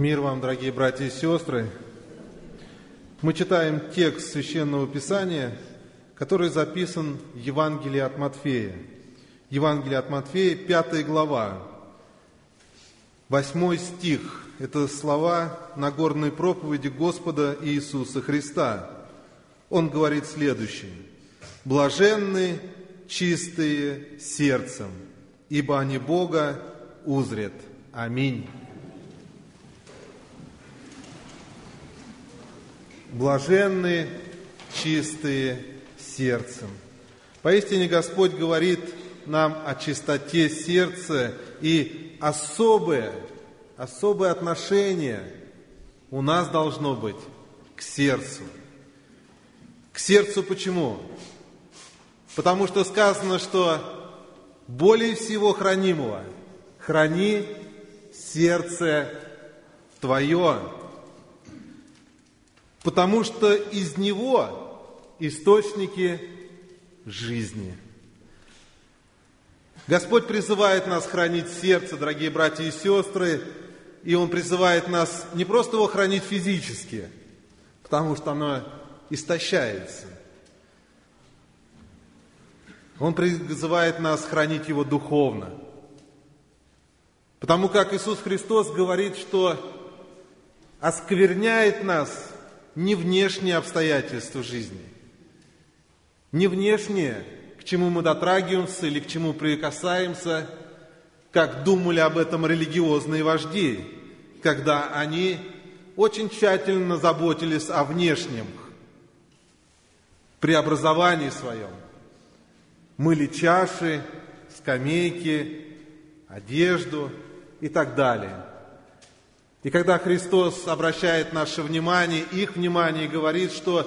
Мир вам, дорогие братья и сестры! Мы читаем текст Священного Писания, который записан в Евангелии от Матфея. Евангелие от Матфея, 5 глава, 8 стих. Это слова Нагорной проповеди Господа Иисуса Христа. Он говорит следующее: «Блаженны чистые сердцем, ибо они Бога узрят». Аминь. Блаженны чистые сердцем. Поистине Господь говорит нам о чистоте сердца, и особое отношение у нас должно быть к сердцу. К сердцу почему? Потому что сказано, что более всего хранимого храни сердце твое, потому что из него источники жизни. Господь призывает нас хранить сердце, дорогие братья и сестры, и Он призывает нас не просто его хранить физически, потому что оно истощается. Он призывает нас хранить его духовно. Потому как Иисус Христос говорит, что оскверняет нас не внешние обстоятельства жизни, не внешнее, к чему мы дотрагиваемся или к чему прикасаемся, как думали об этом религиозные вожди, когда они очень тщательно заботились о внешнем преобразовании своем. Мыли чаши, скамейки, одежду и так далее. И когда Христос обращает наше внимание, их внимание, и говорит, что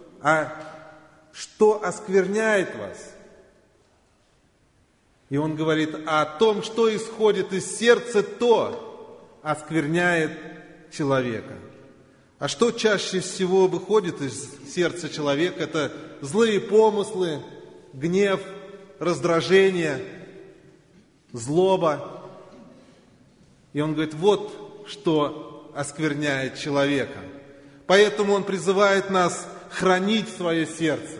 оскверняет вас? И Он говорит о том, что исходит из сердца, то оскверняет человека. А что чаще всего выходит из сердца человека? Это злые помыслы, гнев, раздражение, злоба. И Он говорит, вот что оскверняет человека. Поэтому Он призывает нас хранить свое сердце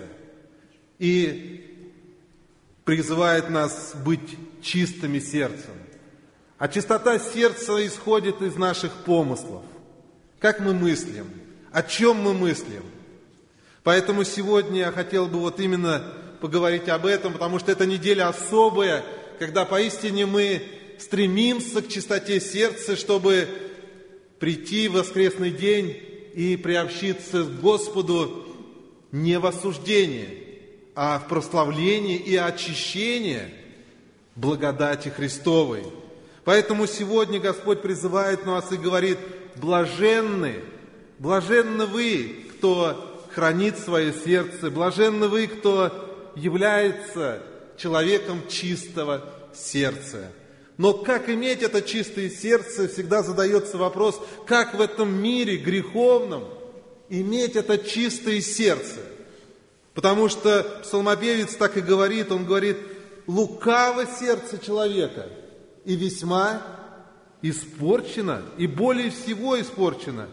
и призывает нас быть чистыми сердцем. А чистота сердца исходит из наших помыслов. Как мы мыслим? О чем мы мыслим? Поэтому сегодня я хотел бы вот именно поговорить об этом, потому что эта неделя особая, когда поистине мы стремимся к чистоте сердца, чтобы прийти в воскресный день и приобщиться к Господу не в осуждение, а в прославление и очищение благодати Христовой. Поэтому сегодня Господь призывает нас и говорит: блаженны вы, кто хранит свое сердце, блаженны вы, кто является человеком чистого сердца. Но как иметь это чистое сердце, всегда задается вопрос, как в этом мире греховном иметь это чистое сердце. Потому что псалмопевец так и говорит, он говорит: лукаво сердце человека и весьма испорчено, и более всего испорчено.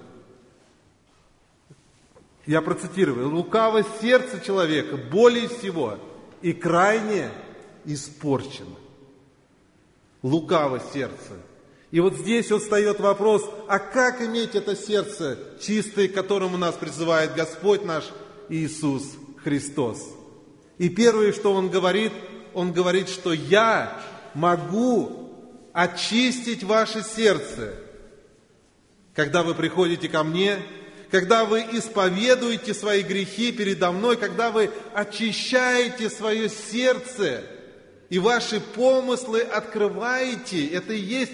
Я процитирую: лукаво сердце человека более всего и крайне испорчено. Лукаво сердце. И вот здесь вот встает вопрос, а как иметь это сердце чистое, к которому нас призывает Господь наш Иисус Христос? И первое, что Он говорит, что я могу очистить ваше сердце, когда вы приходите ко мне, когда вы исповедуете свои грехи передо мной, когда вы очищаете свое сердце, и ваши помыслы открываете. Это и есть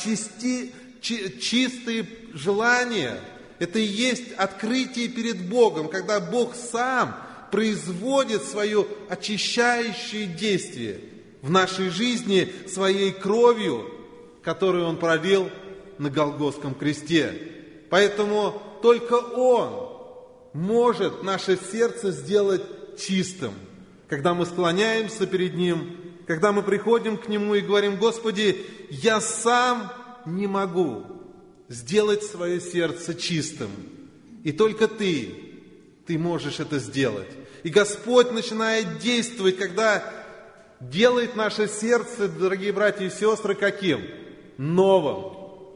чистые желания. Это и есть открытие перед Богом, когда Бог сам производит свое очищающее действие в нашей жизни своей кровью, которую Он пролил на Голгофском кресте. Поэтому только Он может наше сердце сделать чистым. Когда мы склоняемся перед Ним, когда мы приходим к Нему и говорим: Господи, я сам не могу, сделать свое сердце чистым. И только ты можешь это сделать. И Господь начинает действовать, когда делает наше сердце, дорогие братья и сестры, каким? Новым.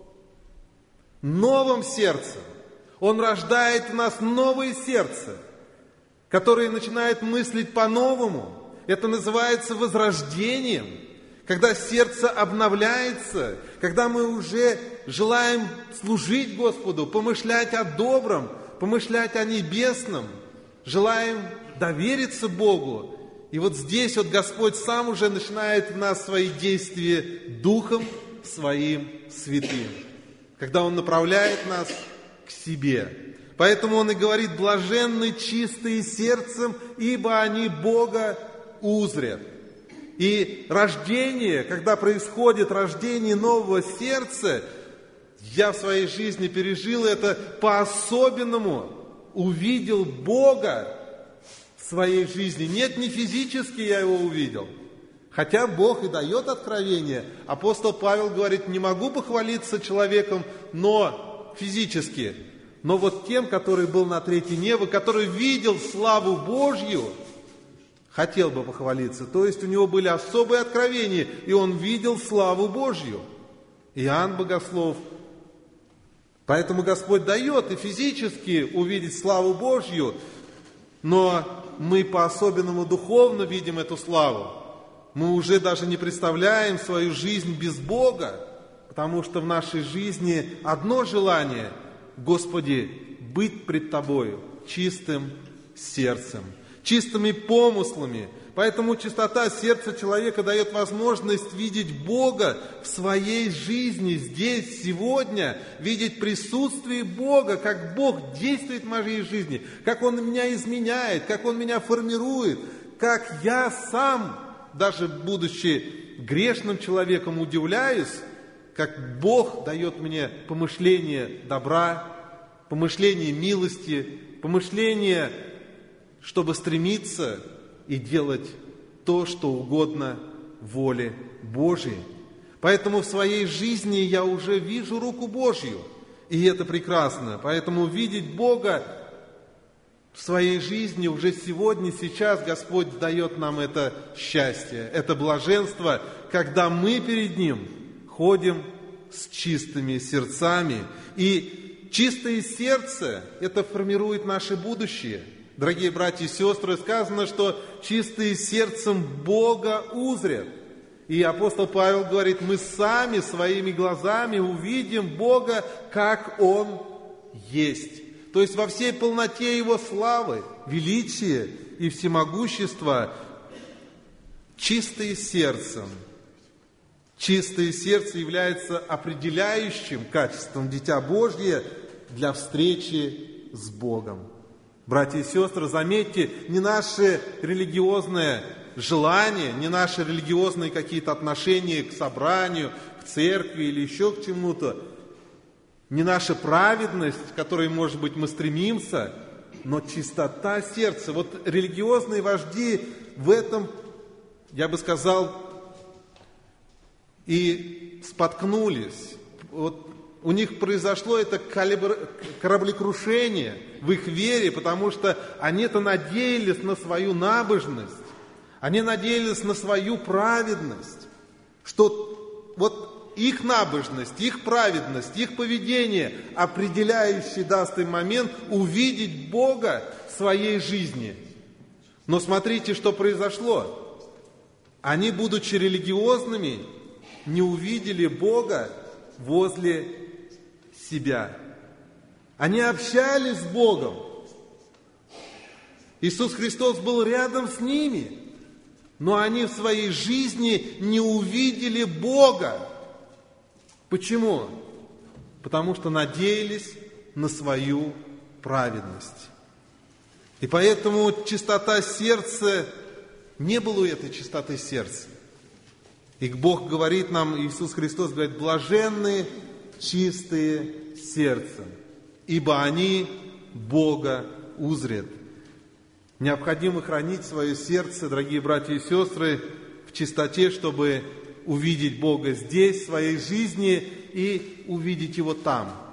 Новым сердцем. Он рождает в нас новое сердце, которое начинает мыслить по-новому. Это называется возрождением. Когда сердце обновляется, когда мы уже желаем служить Господу, помышлять о добром, помышлять о небесном, желаем довериться Богу. И вот здесь вот Господь сам уже начинает в нас свои действия Духом Своим Святым, когда Он направляет нас к себе. Поэтому Он и говорит: блаженны чистые сердцем, ибо они Бога узрят. И рождение, когда происходит рождение нового сердца, я в своей жизни пережил это по-особенному, увидел Бога в своей жизни. Нет, не физически я Его увидел, хотя Бог и дает откровение. Апостол Павел говорит: не могу похвалиться человеком, но физически, но вот тем, который был на третье небо, который видел славу Божью, хотел бы похвалиться. То есть у него были особые откровения, и он видел славу Божью. Иоанн Богослов. Поэтому Господь дает и физически увидеть славу Божью, но мы по-особенному духовно видим эту славу. Мы уже даже не представляем свою жизнь без Бога, потому что в нашей жизни одно желание: Господи, быть пред Тобою чистым сердцем, чистыми помыслами. Поэтому чистота сердца человека дает возможность видеть Бога в своей жизни, здесь, сегодня, видеть присутствие Бога, как Бог действует в моей жизни, как Он меня изменяет, как Он меня формирует, как я сам, даже будучи грешным человеком, удивляюсь, как Бог дает мне помышление добра, помышление милости, помышление, чтобы стремиться и делать то, что угодно воле Божьей. Поэтому в своей жизни я уже вижу руку Божью, и это прекрасно. Поэтому видеть Бога в своей жизни уже сегодня, сейчас Господь дает нам это счастье, это блаженство, когда мы перед Ним ходим с чистыми сердцами. И чистое сердце – это формирует наше будущее. Дорогие братья и сестры, сказано, что чистые сердцем Бога узрят. И апостол Павел говорит: мы сами своими глазами увидим Бога, как Он есть. То есть во всей полноте Его славы, величия и всемогущества. Чистое сердцем. Чистое сердце является определяющим качеством Дитя Божье для встречи с Богом. Братья и сестры, заметьте, не наше религиозное желание, не наши религиозные какие-то отношения к собранию, к церкви или еще к чему-то, не наша праведность, к которой, может быть, мы стремимся, но чистота сердца. Вот религиозные вожди в этом, я бы сказал, и споткнулись. Вот у них произошло это кораблекрушение в их вере, потому что они-то надеялись на свою набожность, они надеялись на свою праведность, что вот их набожность, их праведность, их поведение определяющий даст им момент увидеть Бога в своей жизни. Но смотрите, что произошло. Они, будучи религиозными, не увидели Бога возле себя. Они общались с Богом. Иисус Христос был рядом с ними, но они в своей жизни не увидели Бога. Почему? Потому что надеялись на свою праведность. И поэтому чистота сердца, не было этой чистоты сердца. И Бог говорит нам, Иисус Христос говорит: блаженные чистые сердцем, ибо они Бога узрят. Необходимо хранить свое сердце, дорогие братья и сестры, в чистоте, чтобы увидеть Бога здесь, в своей жизни, и увидеть Его там.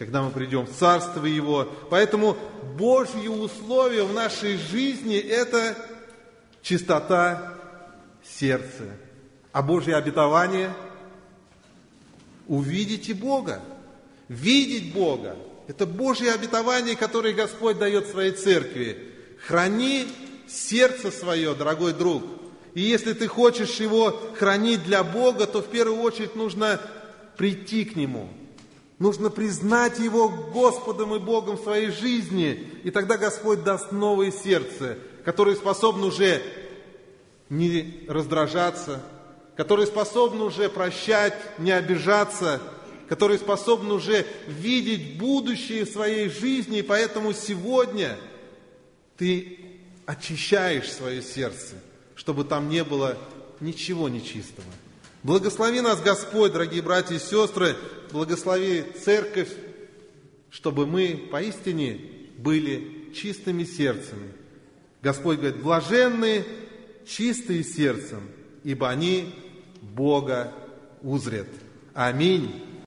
когда мы придем в Царство Его. Поэтому Божьи условия в нашей жизни – это чистота сердца. А Божье обетование – увидите Бога, видеть Бога. Это Божье обетование, которое Господь дает своей церкви. Храни сердце свое, дорогой друг. И если ты хочешь его хранить для Бога, то в первую очередь нужно прийти к Нему. Нужно признать Его Господом и Богом в своей жизни. И тогда Господь даст новое сердце, которое способно уже не раздражаться, которое способно уже прощать, не обижаться, которое способно уже видеть будущее в своей жизни. И поэтому сегодня ты очищаешь свое сердце, чтобы там не было ничего нечистого. Благослови нас, Господь, дорогие братья и сестры, благослови церковь, чтобы мы поистине были чистыми сердцами. Господь говорит: блаженные, чистые сердцем, ибо они Бога узрят. Аминь.